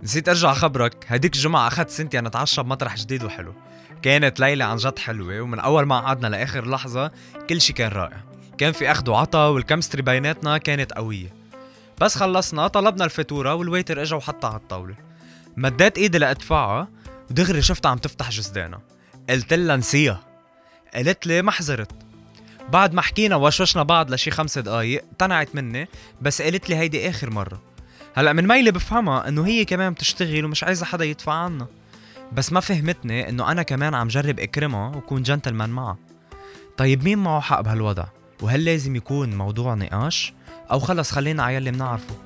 نسيت ارجع خبرك، هديك الجمعة اخذت سنتي انا اتعشى بمطرح جديد وحلو. كانت ليلة عن جد حلوة، ومن اول ما قعدنا لاخر لحظة كل شي كان رائع. كان في اخذ وعطا والكمستري بيناتنا كانت قوية. بس خلصنا طلبنا الفاتورة والويتر اجا وحطها على الطاولة. مديت ايدي لادفعها ودغري شفتها عم تفتح جسدانها. قلت لها نسيها. قالت لي ما حزرت. بعد ما حكينا وشوشنا بعض لشي 5 دقايق طنعت مني، بس قالت لي هيدي اخر مرة. هلأ من ميلي بفهمها انه هي كمان بتشتغل ومش عايزة حدا يدفع عنها، بس ما فهمتني انه انا كمان عم جرب اكرمها وكون جنتلمان معها. طيب مين معه حق بهالوضع؟ وهل لازم يكون موضوع نقاش؟ او خلص خلينا عيالي منعرفه؟